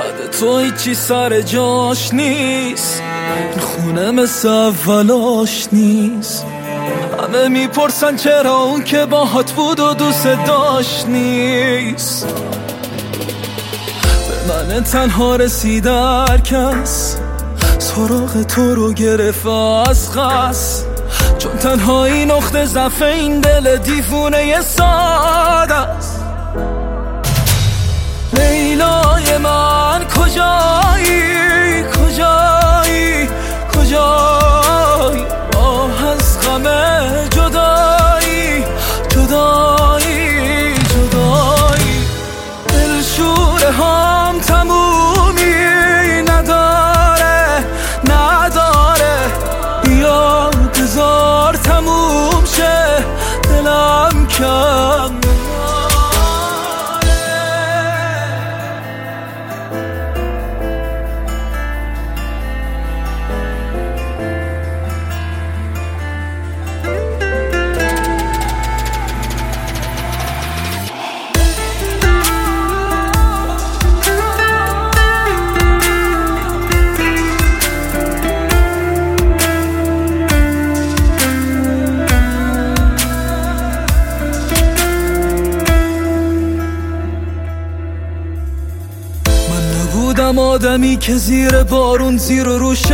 یاد تو هیچی سر جاش نیست، این خونه مثل اولاش نیست. همه میپرسن چرا اون که باهات بود و دوست داشت نیست. به من تنها رسید هر کس، سراغ تو رو گرفت از قصد، چون تنهایی نقطه ضعف این دل دیوونه ساده است. لیلای من کجایی کجایی کجایی، آه از غم جدایی جدایی جدایی. دلشوره هم تمومی نداره نداره، بیا بذار تموم شه دلم کم. بودم آدمی که زیر بارون زیر و روشه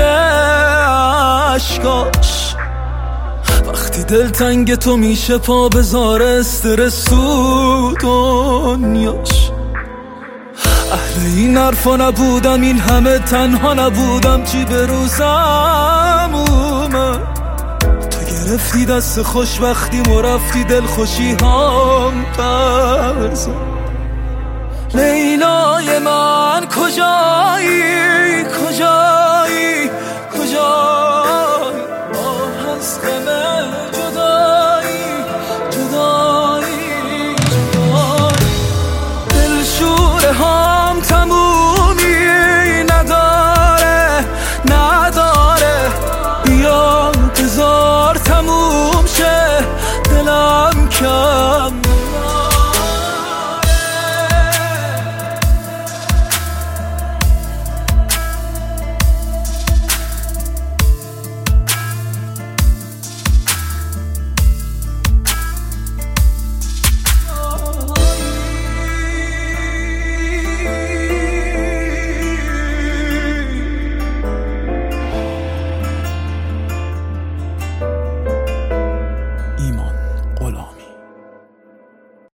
عشقاش، وقتی دل تنگ تو میشه پا بذار استرس تو دنیاش. اهل این حرفا نبودم، این همه تنها نبودم، چی به روزم اومد. تو گرفتی دست خوشبختیم و رفتی دل خوشی هم پرزد. لیلا